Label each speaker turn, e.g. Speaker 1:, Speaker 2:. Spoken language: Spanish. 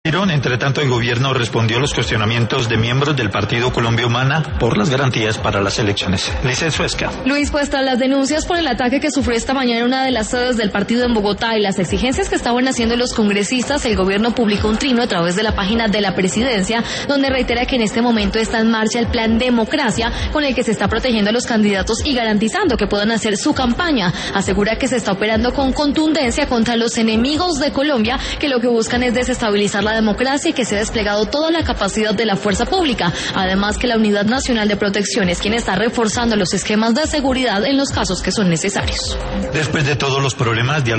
Speaker 1: Entre tanto, el gobierno respondió a los cuestionamientos de miembros del Partido Colombia Humana por las garantías para las elecciones. Lice Suezca.
Speaker 2: Luis, pues tras las denuncias por el ataque que sufrió esta mañana en una de las sedes del partido en Bogotá y las exigencias que estaban haciendo los congresistas, el gobierno publicó un trino a través de la página de la presidencia, donde reitera que en este momento está en marcha el plan Democracia, con el que se está protegiendo a los candidatos y garantizando que puedan hacer su campaña. Asegura que se está operando con contundencia contra los enemigos de Colombia, que lo que buscan es desestabilizar la democracia y que se ha desplegado toda la capacidad de la fuerza pública. Además, que la Unidad Nacional de Protección es quien está reforzando los esquemas de seguridad en los casos que son necesarios.
Speaker 1: Después de todos los problemas